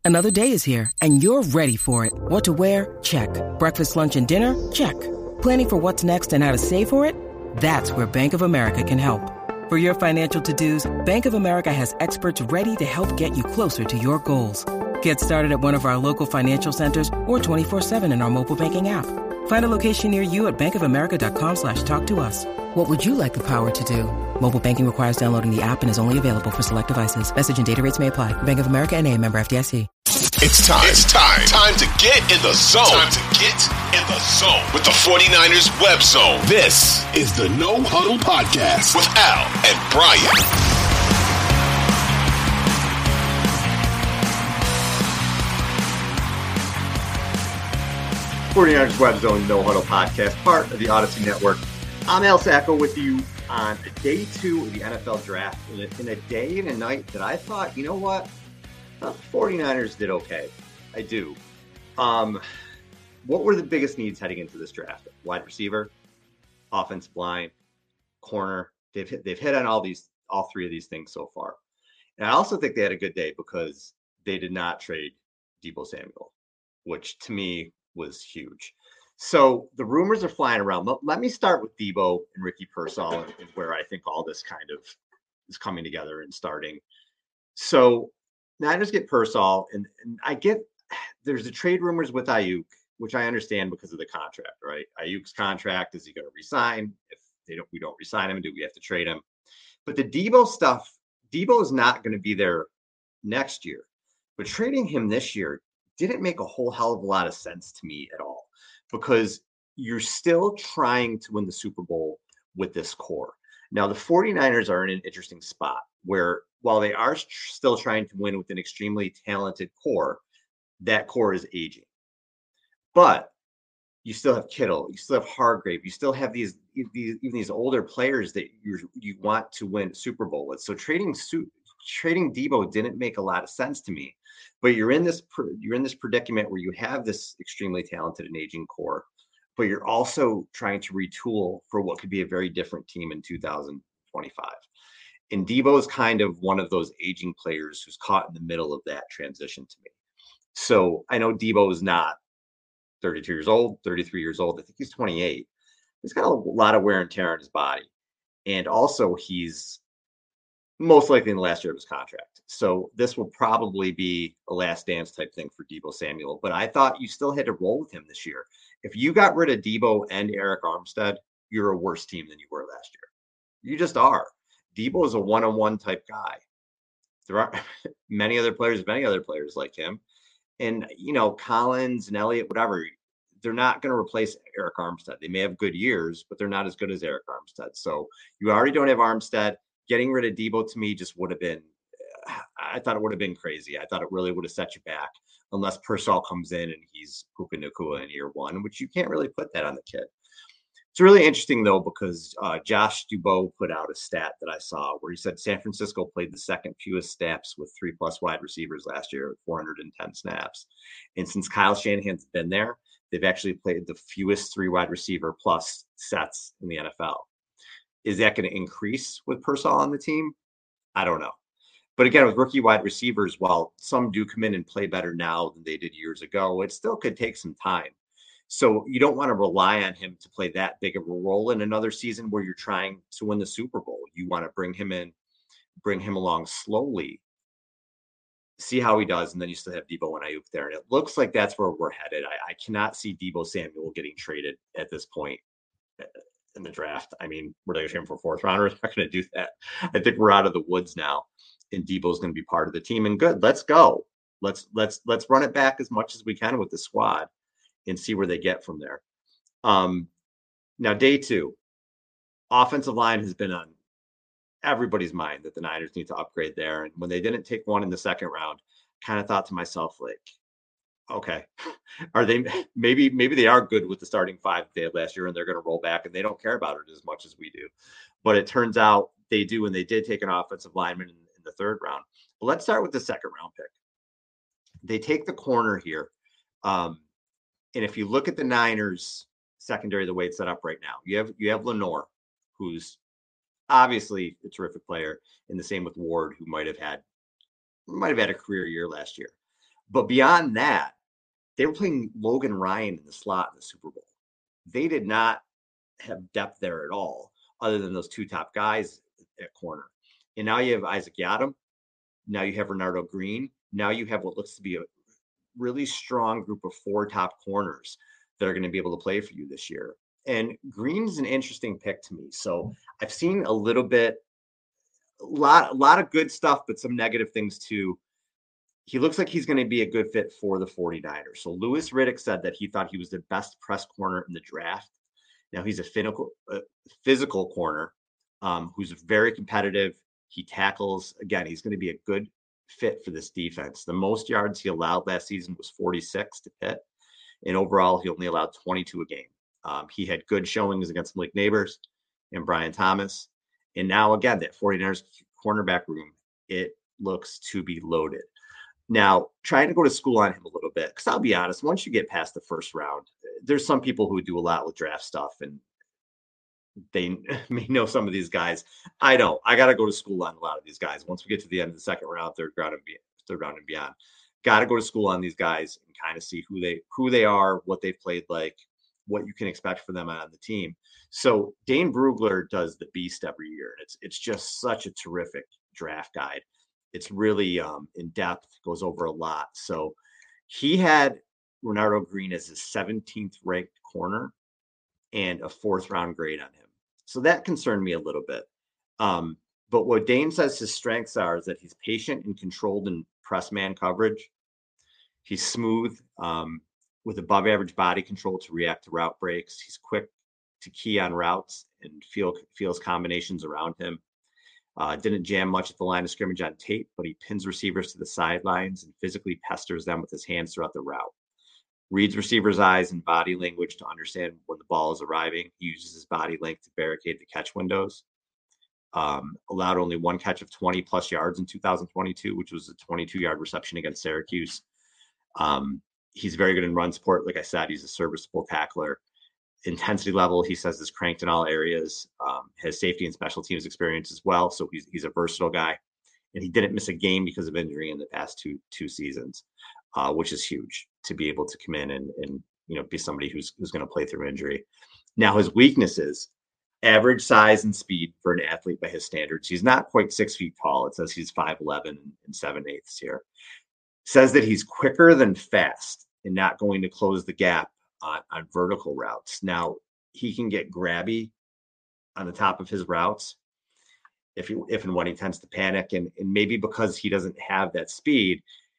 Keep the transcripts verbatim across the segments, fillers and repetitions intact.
Another day is here, and you're ready for it. What to wear? Check. Breakfast, lunch, and dinner? Check. Planning for what's next and how to save for it? That's where Bank of America can help. For your financial to-dos, Bank of America has experts ready to help get you closer to your goals. Get started at one of our local financial centers or twenty-four seven in our mobile banking app. Find a location near you at bankofamerica.com slash talk to us. What would you like the power to do? Mobile banking requires downloading the app and is only available for select devices. Message and data rates may apply. Bank of America N A, member F D I C. It's time. It's time. Time to get in the zone. Time to get in the zone with the 49ers Web Zone. This is the No Huddle Podcast with Al and Brian. forty-niners Web Zone No Huddle Podcast, part of the Odyssey Network. I'm Al Sacco with you on day two of the N F L Draft in a, in a day and a night that I thought, you know what? I thought the 49ers did okay. I do. Um, what were the biggest needs heading into this draft? Wide receiver, offensive line, corner. They've hit, they've hit on all these, all three of these things so far. And I also think they had a good day because they did not trade Deebo Samuel, which to me was huge. So the rumors are flying around. Let me start with Deebo and Ricky Pearsall and, and where I think all this kind of is coming together and starting. So Niners get Pearsall, and, and I get there's the trade rumors with Ayuk, which I understand because of the contract, right? Ayuk's contract, is he going to resign? If they don't, we don't resign him, do we have to trade him? But the Deebo stuff, Deebo is not going to be there next year. But trading him this year didn't make a whole hell of a lot of sense to me at all, because you're still trying to win the Super Bowl with this core. Now, the 49ers are in an interesting spot where, while they are tr- still trying to win with an extremely talented core, that core is aging. But you still have Kittle, you still have Hargrave, you still have these, these even these older players that you you want to win Super Bowl with. So trading trading Deebo didn't make a lot of sense to me. But you're in this you're in this predicament where you have this extremely talented and aging core, but you're also trying to retool for what could be a very different team in two thousand twenty-five. And Deebo is kind of one of those aging players who's caught in the middle of that transition to me. So I know Deebo is not thirty-two years old, thirty-three years old. I think he's twenty-eight. He's got a lot of wear and tear on his body. And also he's most likely in the last year of his contract. So this will probably be a last dance type thing for Deebo Samuel. But I thought you still had to roll with him this year. If you got rid of Deebo and Eric Armstead, you're a worse team than you were last year. You just are. Deebo is a one-on-one type guy. There are many other players, many other players like him. And, you know, Collins and Elliott, whatever, they're not going to replace Eric Armstead. They may have good years, but they're not as good as Eric Armstead. So you already don't have Armstead. Getting rid of Deebo to me just would have been, I thought it would have been crazy. I thought it really would have set you back unless Pearsall comes in and he's Puka Nacua in year one, which you can't really put that on the kid. It's really interesting, though, because uh, Josh Dubow put out a stat that I saw where he said San Francisco played the second fewest snaps with three-plus wide receivers last year with four hundred ten snaps. And since Kyle Shanahan's been there, they've actually played the fewest three wide receiver plus sets in the N F L. Is that going to increase with Pearsall on the team? I don't know. But again, with rookie wide receivers, while some do come in and play better now than they did years ago, it still could take some time. So you don't want to rely on him to play that big of a role in another season where you're trying to win the Super Bowl. You want to bring him in, bring him along slowly, see how he does, and then you still have Deebo and Ayuk there. And it looks like that's where we're headed. I, I cannot see Deebo Samuel getting traded at this point in the draft. I mean, we're going to him for fourth round. We're not going to do that. I think we're out of the woods now, and Deebo's going to be part of the team. And good, let's go. Let's let's let's run it back as much as we can with the squad and see where they get from there. Um, now, day two, offensive line has been on everybody's mind that the Niners need to upgrade there. And when they didn't take one in the second round, kind of thought to myself, like, okay, are they maybe maybe they are good with the starting five they had last year and they're going to roll back and they don't care about it as much as we do. But it turns out they do, and they did take an offensive lineman in, in the third round. But let's start with the second round pick. They take the corner here. Um, and if you look at the Niners secondary, the way it's set up right now, you have you have Lenore, who's obviously a terrific player, and the same with Ward, who might have had might have had a career year last year. But beyond that, they were playing Logan Ryan in the slot in the Super Bowl. They did not have depth there at all, other than those two top guys at corner. And now you have Isaac Yiadom. Now you have Renardo Green. Now you have what looks to be a really strong group of four top corners that are going to be able to play for you this year. And Green's an interesting pick to me. So I've seen a little bit, a lot, a lot of good stuff, but some negative things too. He looks like he's going to be a good fit for the 49ers. So Louis Riddick said that he thought he was the best press corner in the draft. Now he's a physical, uh, physical corner um, who's very competitive. He tackles. Again, he's going to be a good fit for this defense. The most yards he allowed last season was forty-six to Pitt. And overall, he only allowed twenty-two a game. Um, he had good showings against Malik Neighbors and Brian Thomas. And now, again, that 49ers cornerback room, it looks to be loaded. Now, trying to go to school on him a little bit, because I'll be honest, once you get past the first round, there's some people who do a lot with draft stuff, and they may know some of these guys. I don't. I got to go to school on a lot of these guys. Once we get to the end of the second round, third round, and be, third round and beyond, got to go to school on these guys and kind of see who they who they are, what they've played like, what you can expect for them on the team. So Dane Brugler does the Beast every year. It's it's just such a terrific draft guide. It's really um, in depth, goes over a lot. So he had Renardo Green as his seventeenth ranked corner and a fourth round grade on him. So that concerned me a little bit. Um, but what Dane says his strengths are is that he's patient and controlled in press man coverage. He's smooth um, with above average body control to react to route breaks. He's quick to key on routes and feel feels combinations around him. Uh, didn't jam much at the line of scrimmage on tape, but he pins receivers to the sidelines and physically pesters them with his hands throughout the route. Reads receivers' eyes and body language to understand when the ball is arriving. He uses his body length to barricade the catch windows. Um, allowed only one catch of twenty plus yards in two thousand twenty-two, which was a twenty-two yard reception against Syracuse. Um, he's very good in run support. Like I said, he's a serviceable tackler. Intensity level, he says, is cranked in all areas. Um, has safety and special teams experience as well. So he's he's a versatile guy. And he didn't miss a game because of injury in the past two two seasons, uh, which is huge to be able to come in and, and you know, be somebody who's who's going to play through injury. Now, his weaknesses, average size and speed for an athlete by his standards. He's not quite six feet tall. It says he's five eleven and seven eighths here. Says that he's quicker than fast and not going to close the gap on, on vertical routes. Now, he can get grabby on the top of his routes if he, if and when he tends to panic. And, and maybe because he doesn't have that speed,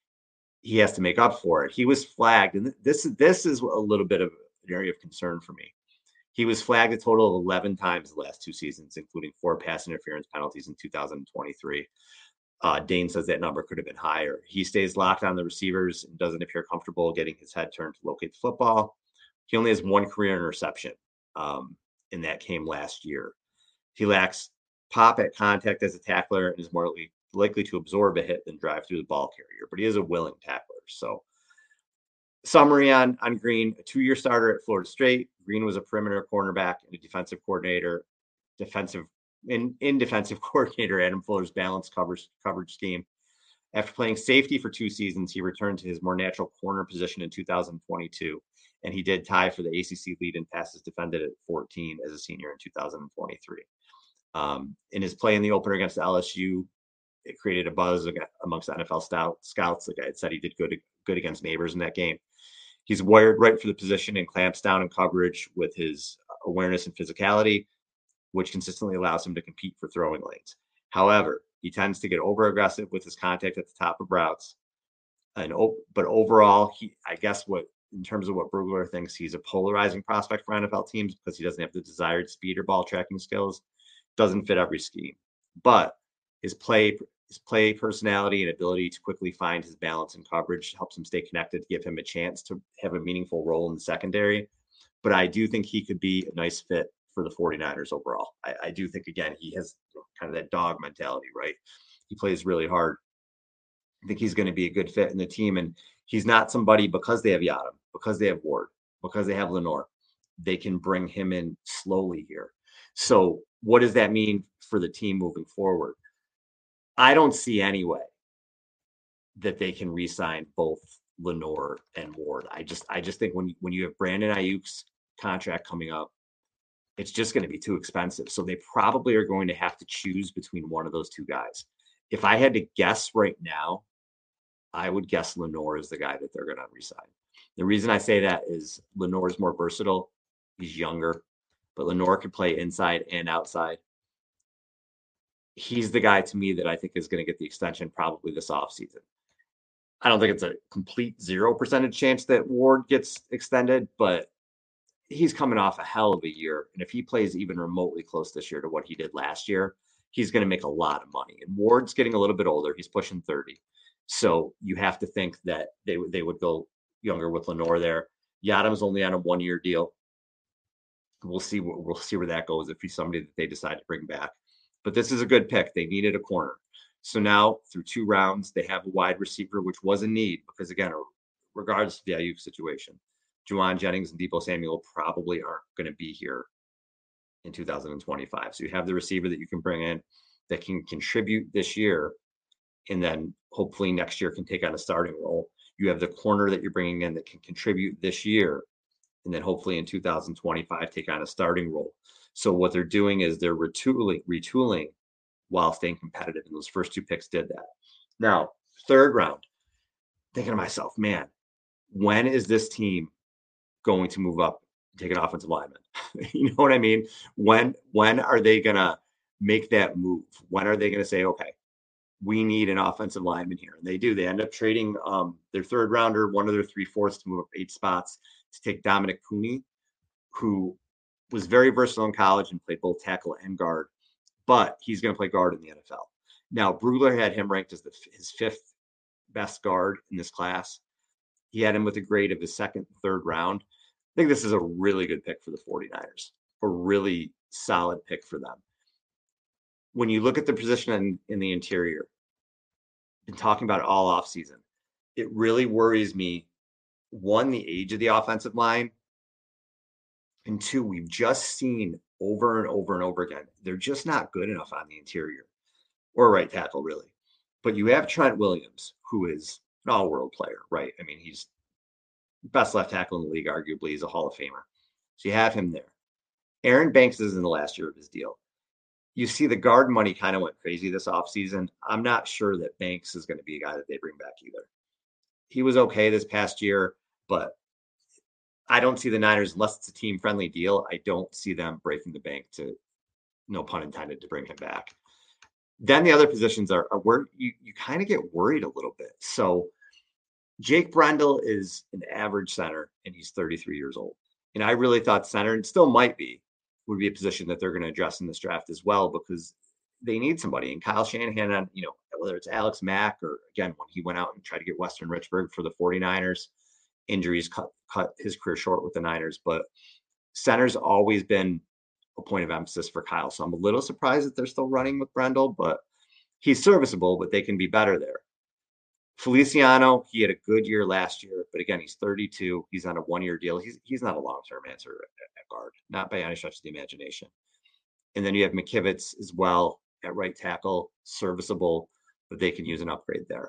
he has to make up for it. He was flagged. And this, this is a little bit of an area of concern for me. He was flagged a total of eleven times the last two seasons, including four pass interference penalties in two thousand twenty-three. Uh, Dane says that number could have been higher. He stays locked on the receivers and doesn't appear comfortable getting his head turned to locate the football. He only has one career interception, um, and that came last year. He lacks pop at contact as a tackler and is more likely, likely to absorb a hit than drive through the ball carrier, but he is a willing tackler. So, summary on, on Green: a two-year starter at Florida State. Green was a perimeter cornerback and a defensive coordinator, defensive in, in defensive coordinator Adam Fuller's balanced coverage coverage scheme. After playing safety for two seasons, he returned to his more natural corner position in two thousand twenty-two, and he did tie for the A C C lead in passes defended at fourteen as a senior in two thousand twenty-three. Um, in his play in the opener against L S U, it created a buzz amongst N F L stout, scouts. Like I had said, he did good good against Neighbors in that game. He's wired right for the position and clamps down in coverage with his awareness and physicality, which consistently allows him to compete for throwing lanes. However, he tends to get over aggressive with his contact at the top of routes. And but overall, he I guess what in terms of what Brugler thinks, he's a polarizing prospect for N F L teams because he doesn't have the desired speed or ball tracking skills. Doesn't fit every scheme, but his play his play personality and ability to quickly find his balance and coverage helps him stay connected to give him a chance to have a meaningful role in the secondary. But I do think he could be a nice fit for the 49ers overall. I, I do think, again, he has kind of that dog mentality, right? He plays really hard. I think he's going to be a good fit in the team. And he's not somebody, because they have Yiadom, because they have Ward, because they have Lenoir, they can bring him in slowly here. So what does that mean for the team moving forward? I don't see any way that they can re-sign both Lenoir and Ward. I just I just think when when you have Brandon Ayuk's contract coming up, it's just going to be too expensive. So they probably are going to have to choose between one of those two guys. If I had to guess right now, I would guess Lenoir is the guy that they're going to resign. The reason I say that is Lenoir is more versatile. He's younger, but Lenoir can play inside and outside. He's the guy to me that I think is going to get the extension probably this offseason. I don't think it's a complete zero percentage chance that Ward gets extended, but he's coming off a hell of a year. And if he plays even remotely close this year to what he did last year, he's going to make a lot of money. And Ward's getting a little bit older. He's pushing thirty. So you have to think that they, they would go younger with Lenoir there. Yadam's only on a one-year deal. We'll see, we'll see where that goes if he's somebody that they decide to bring back. But this is a good pick. They needed a corner. So now through two rounds, they have a wide receiver, which was a need because, again, regardless of the Ayuk situation, Juwan Jennings and Deebo Samuel probably aren't going to be here in two thousand twenty-five. So you have the receiver that you can bring in that can contribute this year, and then hopefully next year can take on a starting role. You have the corner that you're bringing in that can contribute this year, and then hopefully in two thousand twenty-five take on a starting role. So what they're doing is they're retooling, retooling while staying competitive. And those first two picks did that. Now, third round, thinking to myself, man, when is this team going to move up and take an offensive lineman? You know what I mean? When when are they going to make that move? When are they going to say, okay, we need an offensive lineman here? And they do. They end up trading um, their third rounder, one of their three fourths to move up eight spots to take Dominic Cooney, who was very versatile in college and played both tackle and guard, but he's going to play guard in the N F L. Now, Brugler had him ranked as the, his fifth best guard in this class. He had him with a grade of his second, third round. I think this is a really good pick for the 49ers, a really solid pick for them. When you look at the position in, in the interior, been talking about it all offseason, it really worries me, one, the age of the offensive line, and two, we've just seen over and over and over again, they're just not good enough on the interior or right tackle, really. But you have Trent Williams, who is an all-world player, right? I mean, he's best left tackle in the league, arguably. He's a Hall of Famer. So you have him there. Aaron Banks is in the last year of his deal. You see the guard money kind of went crazy this offseason. I'm not sure that Banks is going to be a guy that they bring back either. He was okay this past year, but I don't see the Niners, unless it's a team-friendly deal, I don't see them breaking the bank to, no pun intended, to bring him back. Then the other positions are, are where you, you kind of get worried a little bit. So Jake Brendel is an average center, and he's thirty-three years old. And I really thought center, and still might be, would be a position that they're going to address in this draft as well, because they need somebody. And Kyle Shanahan, on, you know, whether it's Alex Mack or, again, when he went out and tried to get Western Richburg for the 49ers, injuries cut, cut his career short with the Niners. But center's always been a point of emphasis for Kyle. So I'm a little surprised that they're still running with Brendel, but he's serviceable, but they can be better there. Feliciano, he had a good year last year, but again, he's thirty-two. He's on a one-year deal. He's he's not a long-term answer at, at guard, not by any stretch of the imagination. And then you have McKivitz as well at right tackle, serviceable, but they can use an upgrade there.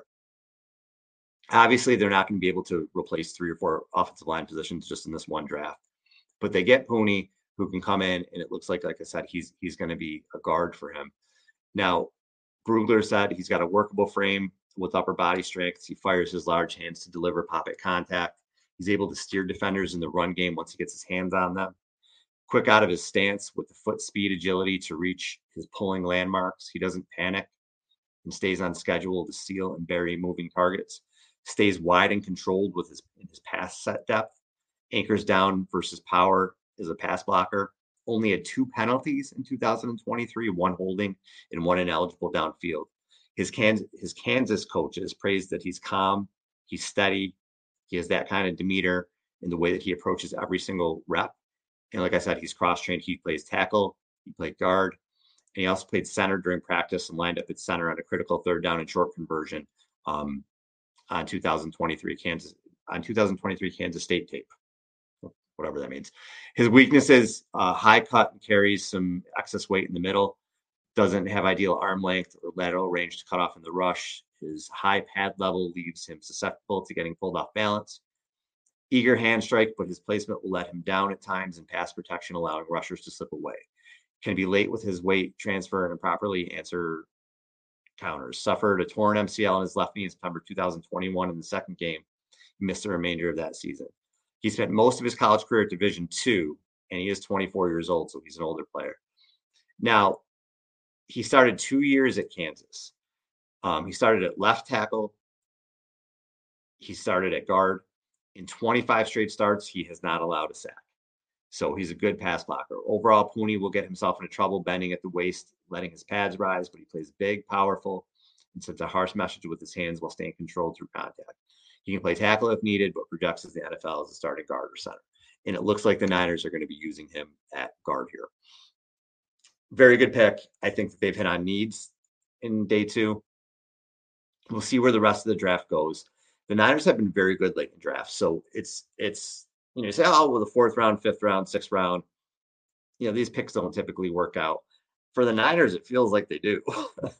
Obviously, they're not going to be able to replace three or four offensive line positions just in this one draft, but they get Pooney, who can come in, and it looks like, like I said, he's he's going to be a guard for him. Now, Brugler said he's got a workable frame with upper body strength. He fires his large hands to deliver pop-at contact. He's able to steer defenders in the run game once he gets his hands on them. Quick out of his stance with the foot speed agility to reach his pulling landmarks. He doesn't panic and stays on schedule to seal and bury moving targets. Stays wide and controlled with his, his pass set depth. Anchors down versus power as a pass blocker. Only had two penalties in two thousand twenty-three, one holding and one ineligible downfield. His Kansas, his Kansas coaches praised that he's calm, he's steady, he has that kind of demeanor in the way that he approaches every single rep. And like I said, he's cross-trained. He plays tackle, he played guard, and he also played center during practice and lined up at center on a critical third down and short conversion um, on two thousand twenty-three Kansas on two thousand twenty-three Kansas State tape, whatever that means. His weaknesses: uh, high cut and carries some excess weight in the middle. doesn't have ideal arm length or lateral range to cut off in the rush. His high pad level leaves him susceptible to getting pulled off balance. Eager hand strike, but his placement will let him down at times in pass protection, allowing rushers to slip away. Can be late with his weight transfer and improperly answer counters. Suffered a torn M C L in his left knee in September two thousand twenty-one in the second game. He missed the remainder of that season. He spent most of his college career at Division two, and he is twenty-four years old, so he's an older player. Now, he started two years at Kansas. Um, he started at left tackle. He started at guard. In twenty-five straight starts, he has not allowed a sack. So he's a good pass blocker. Overall, Pooney will get himself into trouble bending at the waist, letting his pads rise, but he plays big, powerful, and sends a harsh message with his hands while staying controlled through contact. He can play tackle if needed, but projects as the N F L as a starting guard or center. And it looks like the Niners are going to be using him at guard here. Very good pick. I think that they've hit on needs in day two. We'll see where the rest of the draft goes. The Niners have been very good late in drafts. So it's, it's, you know, you say, oh, well, the fourth round, fifth round, sixth round, you know, these picks don't typically work out. For the Niners, it feels like they do.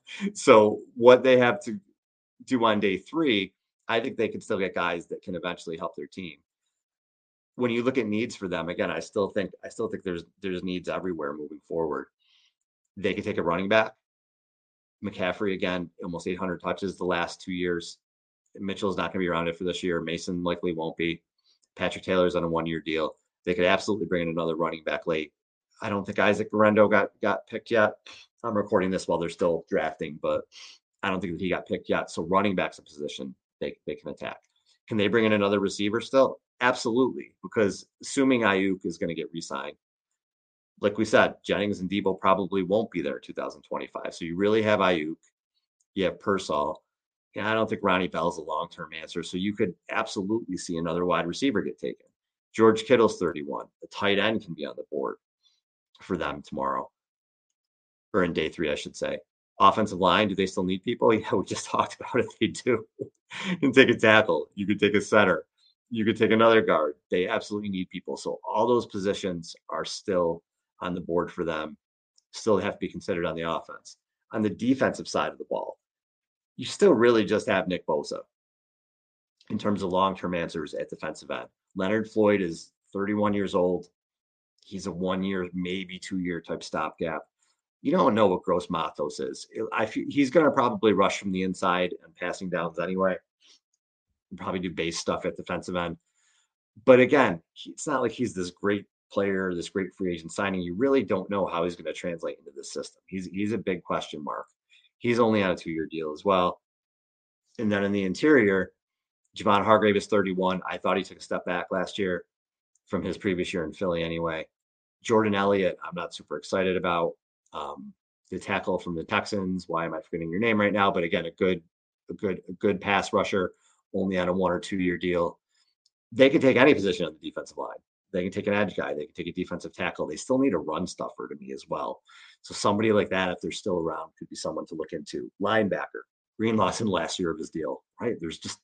So what they have to do on day three, I think they can still get guys that can eventually help their team. When you look at needs for them, again, I still think, I still think there's, there's needs everywhere moving forward. They could take a running back. McCaffrey, again, almost eight hundred touches the last two years. Mitchell's not going to be around it for this year. Mason likely won't be. Patrick Taylor's on a one-year deal. They could absolutely bring in another running back late. I don't think Isaac Guerendo got, got picked yet. I'm recording this while they're still drafting, but I don't think that he got picked yet. So running back's a position they, they can attack. Can they bring in another receiver still? Absolutely, because assuming Ayuk is going to get re-signed, like we said, Jennings and Debo probably won't be there in two thousand twenty-five. So you really have Ayuk, you have Pearsall. And I don't think Ronnie Bell's a long-term answer. So you could absolutely see another wide receiver get taken. George Kittle's thirty-one. The tight end can be on the board for them tomorrow, or in day three, I should say. Offensive line, do they still need people? Yeah, we just talked about it. They do. You can take a tackle. You could take a center. You could take another guard. They absolutely need people. So all those positions are still on the board for them, still have to be considered on the offense. On the defensive side of the ball, you still really just have Nick Bosa in terms of long-term answers at defensive end. Leonard Floyd is thirty-one years old. He's a one-year, maybe two-year type stopgap. You don't know what Gross Matos is. I feel he's going to probably rush from the inside and passing downs anyway. Probably do base stuff at defensive end. But again, it's not like he's this great player, this great free agent signing. You really don't know how he's going to translate into this system. He's he's a big question mark. He's only on a two-year deal as well. And then in the interior, Javon Hargrave is thirty-one. I thought he took a step back last year from his previous year in Philly anyway. Jordan Elliott, I'm not super excited about. Um, the tackle from the Texans. Why am I forgetting your name right now? But again, a good, a good, a good pass rusher, only on a one or two-year deal. They can take any position on the defensive line. They can take an edge guy. They can take a defensive tackle. They still need a run stuffer to me as well. So somebody like that, if they're still around, could be someone to look into. Linebacker, Greenlaw's in the last year of his deal, right? There's just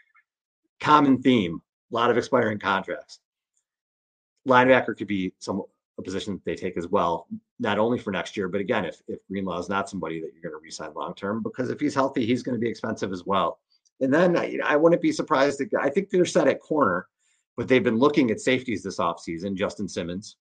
common theme, a lot of expiring contracts. Linebacker could be some a position that they take as well, not only for next year, but again, if, if Greenlaw is not somebody that you're going to re-sign long-term, because if he's healthy, he's going to be expensive as well. And then I, I wouldn't be surprised. To, I think they're set at corner, but they've been looking at safeties this offseason. Justin Simmons,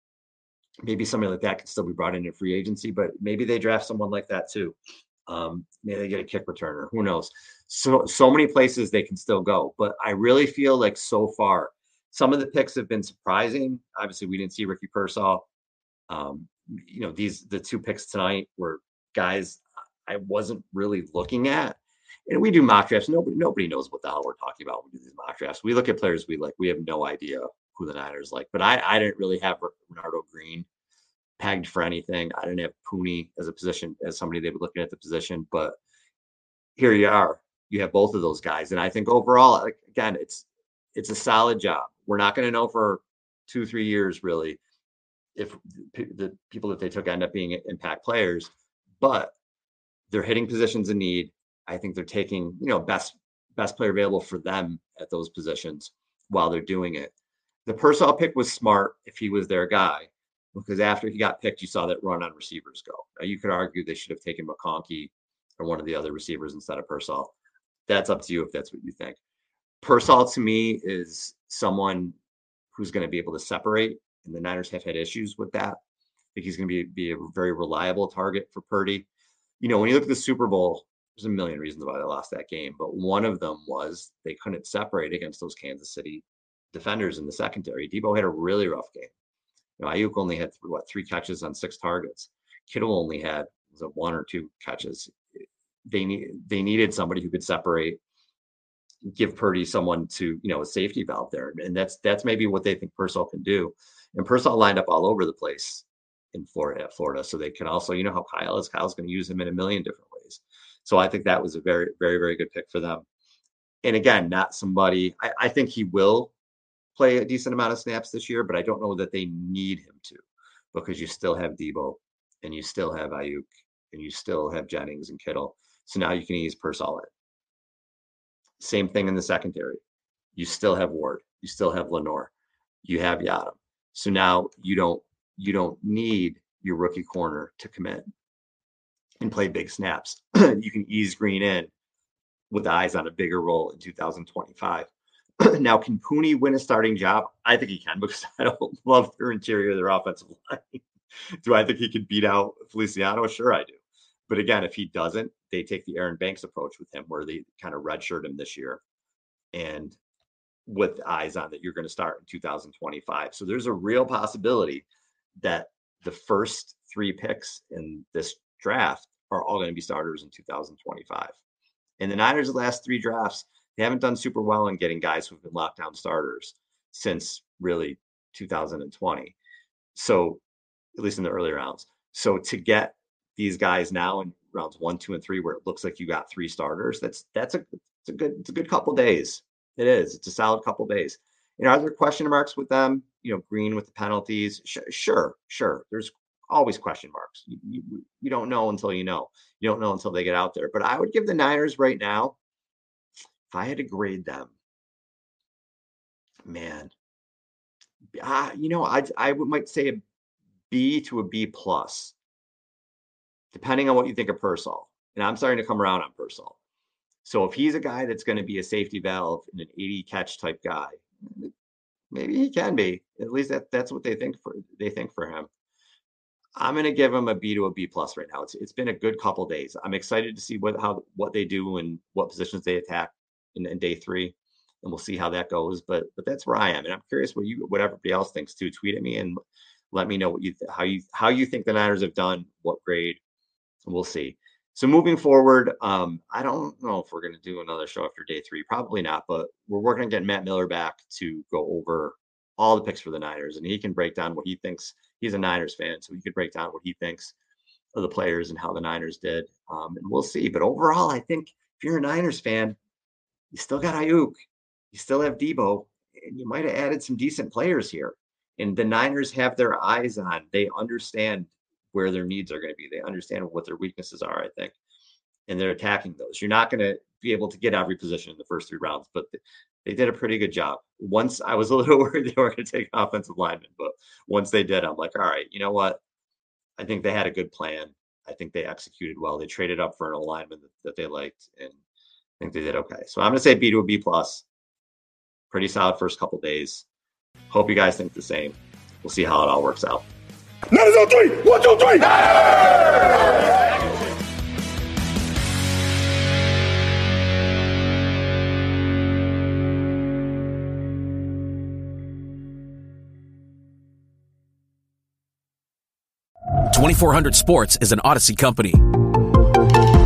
maybe somebody like that could still be brought into free agency, but maybe they draft someone like that too. Um, maybe they get a kick returner. Who knows? So, so many places they can still go, but I really feel like so far, some of the picks have been surprising. Obviously, we didn't see Ricky Pearsall. Um, you know, these the two picks tonight were guys I wasn't really looking at. And we do mock drafts. Nobody nobody knows what the hell we're talking about when we do these mock drafts. We look at players we like. We have no idea who the Niners like. But I, I didn't really have Renardo Green pegged for anything. I didn't have Pooney as a position, as somebody they were looking at the position. But here you are. You have both of those guys. And I think overall, like, again, it's it's a solid job. We're not going to know for two, three years, really, if the people that they took end up being impact players, but they're hitting positions in need. I think they're taking, you know, best, best player available for them at those positions while they're doing it. The Pearsall pick was smart if he was their guy, because after he got picked, you saw that run on receivers go. Now, you could argue they should have taken McConkey or one of the other receivers instead of Pearsall. That's up to you if that's what you think. Pearsall, to me, is someone who's going to be able to separate, and the Niners have had issues with that. I think he's going to be, be a very reliable target for Purdy. You know, when you look at the Super Bowl, there's a million reasons why they lost that game, but one of them was they couldn't separate against those Kansas City defenders in the secondary. Debo had a really rough game. You know, Ayuk only had what three catches on six targets. Kittle only had was it one or two catches. They need they needed somebody who could separate, give Purdy someone to, you know, a safety valve there, and that's that's maybe what they think Pearsall can do. And Pearsall lined up all over the place in Florida, Florida, so they can also, you know, how Kyle is. Kyle's going to use him in a million different ways. So I think that was a very, very, very good pick for them. And again, not somebody. I, I think he will play a decent amount of snaps this year, but I don't know that they need him to, because you still have Debo and you still have Ayuk and you still have Jennings and Kittle. So now you can ease Pearsall in. Same thing in the secondary. You still have Ward. You still have Lenore. You have Yadam. So now you don't you don't need your rookie corner to come in and play big snaps. You can ease Green in with eyes on a bigger role in two thousand twenty-five. Now, can Cooney win a starting job? I think he can, because I don't love their interior, their offensive line. Do I think he can beat out Feliciano? Sure, I do. But again, if he doesn't, they take the Aaron Banks approach with him, where they kind of redshirt him this year, and with eyes on that you're going to start in two thousand twenty-five. So there's a real possibility that the first three picks in this draft are all going to be starters in two thousand twenty-five. And the Niners' last three drafts, they haven't done super well in getting guys who've been lockdown starters since really two thousand twenty. So at least in the early rounds. So to get these guys now in rounds one, two, and three, where it looks like you got three starters, that's that's a it's a good it's a good couple days. It is. It's a solid couple days. And are there question marks with them? You know, Green with the penalties. Sh- sure, sure. There's always question marks. You, you you don't know until you know. You don't know until they get out there. But I would give the Niners right now, if I had to grade them, man, uh, you know, I I would might say a B to a B plus, depending on what you think of Pearsall. And I'm starting to come around on Pearsall. So if he's a guy that's going to be a safety valve and an eighty catch type guy, maybe he can be. At least that that's what they think for they think for him. I'm going to give him a B to a B plus right now. It's it's been a good couple days. I'm excited to see what how what they do and what positions they attack in, in day three, and we'll see how that goes. But but that's where I am, and I'm curious what you what everybody else thinks too. Tweet at me and let me know what you th- how you how you think the Niners have done, what grade, and we'll see. So moving forward, um, I don't know if we're going to do another show after day three. Probably not, but we're working on getting Matt Miller back to go over all the picks for the Niners, and he can break down what he thinks. He's a Niners fan, so he could break down what he thinks of the players and how the Niners did, um, and we'll see. But overall, I think if you're a Niners fan, you still got Ayuk, you still have Debo, and you might have added some decent players here. And the Niners have their eyes on. They understand where their needs are going to be. They understand what their weaknesses are, I think, and they're attacking those. You're not going to be able to get every position in the first three rounds, but they did a pretty good job. Once I was a little worried they were going to take offensive linemen, but once they did, I'm like, all right, you know what? I think they had a good plan. I think they executed well. They traded up for an alignment that, that they liked, and I think they did okay. So I'm going to say B to a B plus. Pretty solid first couple days. Hope you guys think the same. We'll see how it all works out. Niners on three. One, two, three. twenty-four hundred Sports is an Odyssey company.